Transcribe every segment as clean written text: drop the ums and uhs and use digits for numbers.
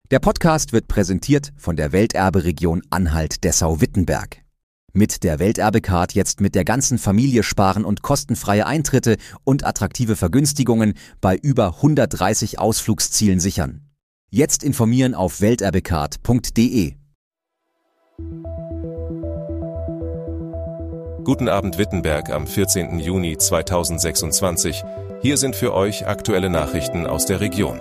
Der Podcast wird präsentiert von der Welterbe-Region Anhalt-Dessau-Wittenberg. Mit der Welterbe-Card jetzt mit der ganzen Familie sparen und kostenfreie Eintritte und attraktive Vergünstigungen bei über 130 Ausflugszielen sichern. Jetzt informieren auf welterbecard.de. Guten Abend Wittenberg am 14. Juni 2026. Hier sind für euch aktuelle Nachrichten aus der Region.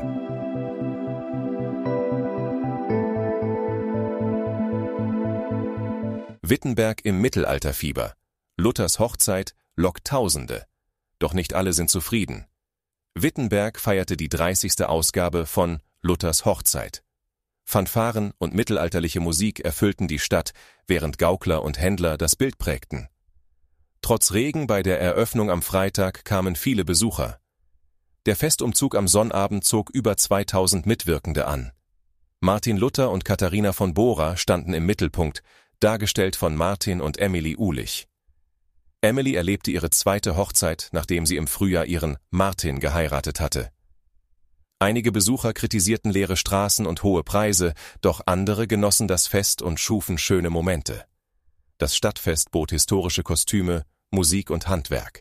Wittenberg im Mittelalterfieber. Luthers Hochzeit lockt Tausende. Doch nicht alle sind zufrieden. Wittenberg feierte die 30. Ausgabe von Luthers Hochzeit. Fanfaren und mittelalterliche Musik erfüllten die Stadt, während Gaukler und Händler das Bild prägten. Trotz Regen bei der Eröffnung am Freitag kamen viele Besucher. Der Festumzug am Sonnabend zog über 2000 Mitwirkende an. Martin Luther und Katharina von Bora standen im Mittelpunkt, dargestellt von Martin und Emily Uhlich. Emily erlebte ihre zweite Hochzeit, nachdem sie im Frühjahr ihren Martin geheiratet hatte. Einige Besucher kritisierten leere Straßen und hohe Preise, doch andere genossen das Fest und schufen schöne Momente. Das Stadtfest bot historische Kostüme, Musik und Handwerk.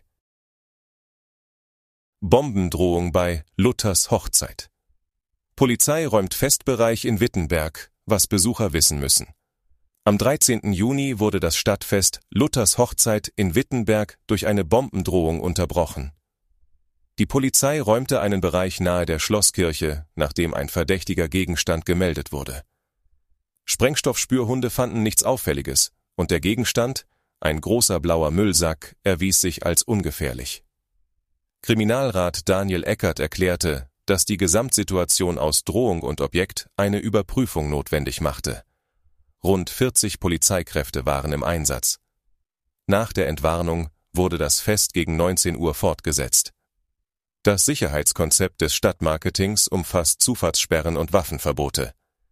Bombendrohung bei Luthers Hochzeit. Polizei räumt Festbereich in Wittenberg, was Besucher wissen müssen. Am 13. Juni wurde das Stadtfest Luthers Hochzeit in Wittenberg durch eine Bombendrohung unterbrochen. Die Polizei räumte einen Bereich nahe der Schlosskirche, nachdem ein verdächtiger Gegenstand gemeldet wurde. Sprengstoffspürhunde fanden nichts Auffälliges und der Gegenstand, ein großer blauer Müllsack, erwies sich als ungefährlich. Kriminalrat Daniel Eckert erklärte, dass die Gesamtsituation aus Drohung und Objekt eine Überprüfung notwendig machte. Rund 40 Polizeikräfte waren im Einsatz. Nach der Entwarnung wurde das Fest gegen 19 Uhr fortgesetzt. Das Sicherheitskonzept des Stadtmarketings umfasst Zufahrtssperren und Waffenverbote.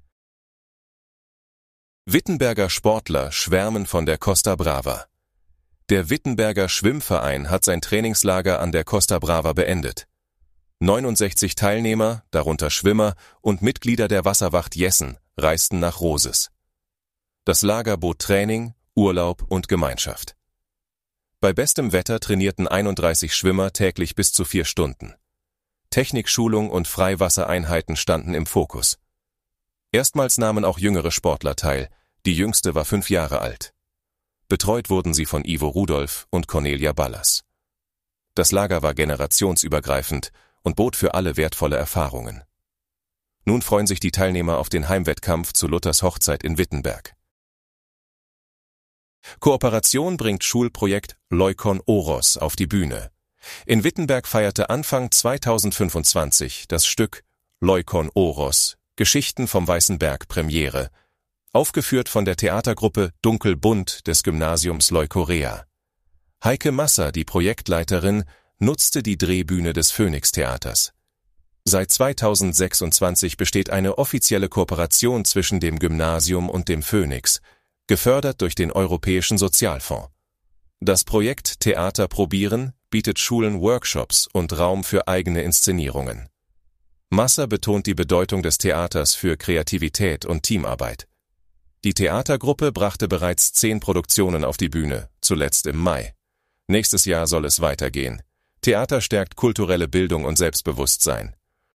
Wittenberger Sportler schwärmen von der Costa Brava. Der Wittenberger Schwimmverein hat sein Trainingslager an der Costa Brava beendet. 69 Teilnehmer, darunter Schwimmer und Mitglieder der Wasserwacht Jessen, reisten nach Roses. Das Lager bot Training, Urlaub und Gemeinschaft. Bei bestem Wetter trainierten 31 Schwimmer täglich bis zu 4 Stunden. Technikschulung und Freiwassereinheiten standen im Fokus. Erstmals nahmen auch jüngere Sportler teil, die jüngste war 5 Jahre alt. Betreut wurden sie von Ivo Rudolph und Cornelia Ballas. Das Lager war generationsübergreifend und bot für alle wertvolle Erfahrungen. Nun freuen sich die Teilnehmer auf den Heimwettkampf zu Luthers Hochzeit in Wittenberg. Kooperation bringt Schulprojekt Leukon Oros auf die Bühne. In Wittenberg feierte Anfang 2025 das Stück Leukon Oros, Geschichten vom Weißen Berg Premiere, aufgeführt von der Theatergruppe Dunkelbunt des Gymnasiums Leukorea. Heike Masser, die Projektleiterin, nutzte die Drehbühne des Phoenix-Theaters. Seit 2026 besteht eine offizielle Kooperation zwischen dem Gymnasium und dem Phoenix, gefördert durch den Europäischen Sozialfonds. Das Projekt Theater probieren bietet Schulen Workshops und Raum für eigene Inszenierungen. Masser betont die Bedeutung des Theaters für Kreativität und Teamarbeit. Die Theatergruppe brachte bereits 10 Produktionen auf die Bühne, zuletzt im Mai. Nächstes Jahr soll es weitergehen. Theater stärkt kulturelle Bildung und Selbstbewusstsein.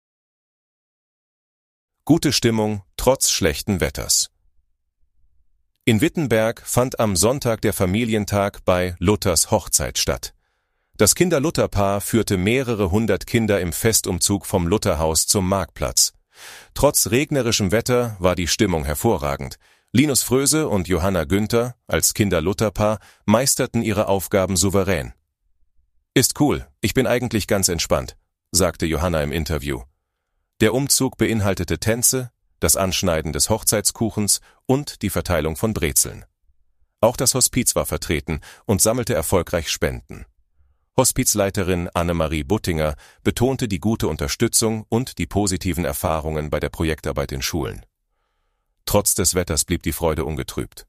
Gute Stimmung trotz schlechten Wetters. In Wittenberg fand am Sonntag der Familientag bei Luthers Hochzeit statt. Das Kinder-Luther-Paar führte mehrere 100 Kinder im Festumzug vom Lutherhaus zum Marktplatz. Trotz regnerischem Wetter war die Stimmung hervorragend. Linus Fröse und Johanna Günther als Kinder-Luther-Paar meisterten ihre Aufgaben souverän. »Ist cool, ich bin eigentlich ganz entspannt«, sagte Johanna im Interview. Der Umzug beinhaltete Tänze, das Anschneiden des Hochzeitskuchens und die Verteilung von Brezeln. Auch das Hospiz war vertreten und sammelte erfolgreich Spenden. Hospizleiterin Annemarie Buttinger betonte die gute Unterstützung und die positiven Erfahrungen bei der Projektarbeit in Schulen. Trotz des Wetters blieb die Freude ungetrübt.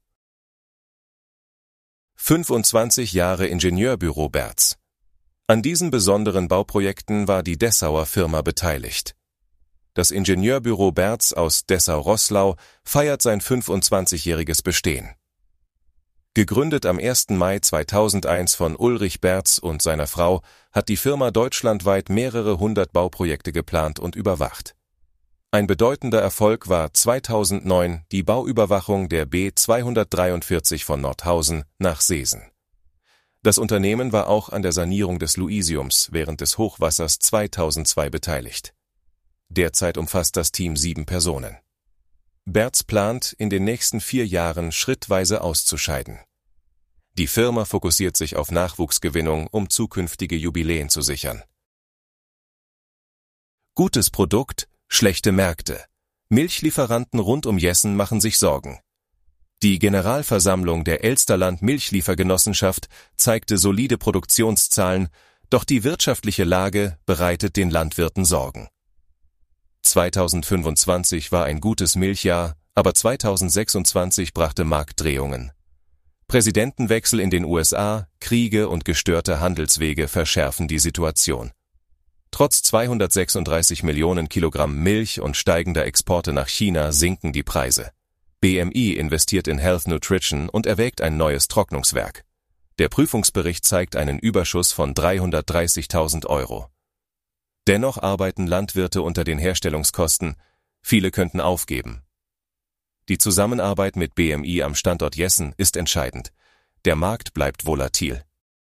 25 Jahre Ingenieurbüro Berz. An diesen besonderen Bauprojekten war die Dessauer Firma beteiligt. Das Ingenieurbüro Berz aus Dessau-Roßlau feiert sein 25-jähriges Bestehen. Gegründet am 1. Mai 2001 von Ulrich Berz und seiner Frau, hat die Firma deutschlandweit mehrere hundert Bauprojekte geplant und überwacht. Ein bedeutender Erfolg war 2009 die Bauüberwachung der B 243 von Nordhausen nach Seesen. Das Unternehmen war auch an der Sanierung des Luisiums während des Hochwassers 2002 beteiligt. Derzeit umfasst das Team 7 Personen. Berz plant, in den nächsten 4 Jahren schrittweise auszuscheiden. Die Firma fokussiert sich auf Nachwuchsgewinnung, um zukünftige Jubiläen zu sichern. Gutes Produkt, schlechte Märkte. Milchlieferanten rund um Jessen machen sich Sorgen. Die Generalversammlung der Elsterland Milchliefergenossenschaft zeigte solide Produktionszahlen, doch die wirtschaftliche Lage bereitet den Landwirten Sorgen. 2025 war ein gutes Milchjahr, aber 2026 brachte Marktdrehungen. Präsidentenwechsel in den USA, Kriege und gestörte Handelswege verschärfen die Situation. Trotz 236 Millionen Kilogramm Milch und steigender Exporte nach China sinken die Preise. BMI investiert in Health Nutrition und erwägt ein neues Trocknungswerk. Der Prüfungsbericht zeigt einen Überschuss von 330.000 Euro. Dennoch arbeiten Landwirte unter den Herstellungskosten, viele könnten aufgeben. Die Zusammenarbeit mit BMI am Standort Jessen ist entscheidend. Der Markt bleibt volatil.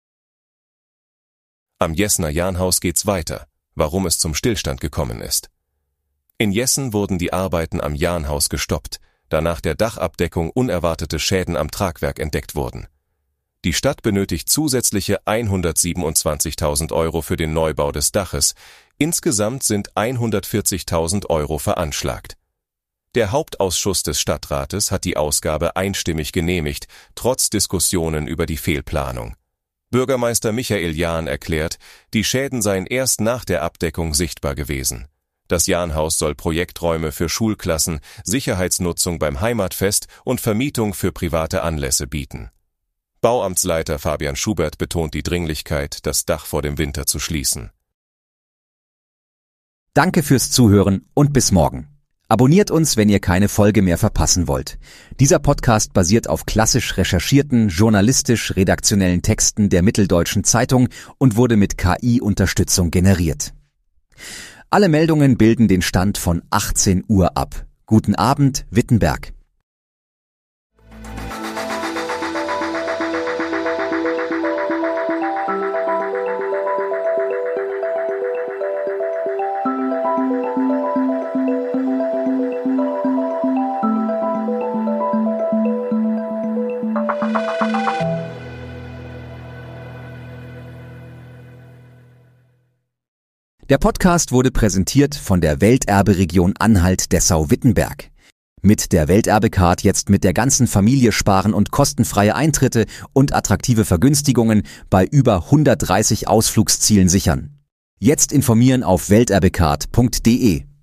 Am Jessener Jahnhaus geht's weiter, warum es zum Stillstand gekommen ist. In Jessen wurden die Arbeiten am Jahnhaus gestoppt, da nach der Dachabdeckung unerwartete Schäden am Tragwerk entdeckt wurden. Die Stadt benötigt zusätzliche 127.000 Euro für den Neubau des Daches. Insgesamt sind 140.000 Euro veranschlagt. Der Hauptausschuss des Stadtrates hat die Ausgabe einstimmig genehmigt, trotz Diskussionen über die Fehlplanung. Bürgermeister Michael Jahn erklärt, die Schäden seien erst nach der Abdeckung sichtbar gewesen. Das Jahnhaus soll Projekträume für Schulklassen, Sicherheitsnutzung beim Heimatfest und Vermietung für private Anlässe bieten. Bauamtsleiter Fabian Schubert betont die Dringlichkeit, das Dach vor dem Winter zu schließen. Danke fürs Zuhören und bis morgen. Abonniert uns, wenn ihr keine Folge mehr verpassen wollt. Dieser Podcast basiert auf klassisch recherchierten, journalistisch-redaktionellen Texten der Mitteldeutschen Zeitung und wurde mit KI-Unterstützung generiert. Alle Meldungen bilden den Stand von 18 Uhr ab. Guten Abend, Wittenberg. Der Podcast wurde präsentiert von der Welterberegion Anhalt-Dessau-Wittenberg. Mit der Welterbecard jetzt mit der ganzen Familie sparen und kostenfreie Eintritte und attraktive Vergünstigungen bei über 130 Ausflugszielen sichern. Jetzt informieren auf welterbecard.de.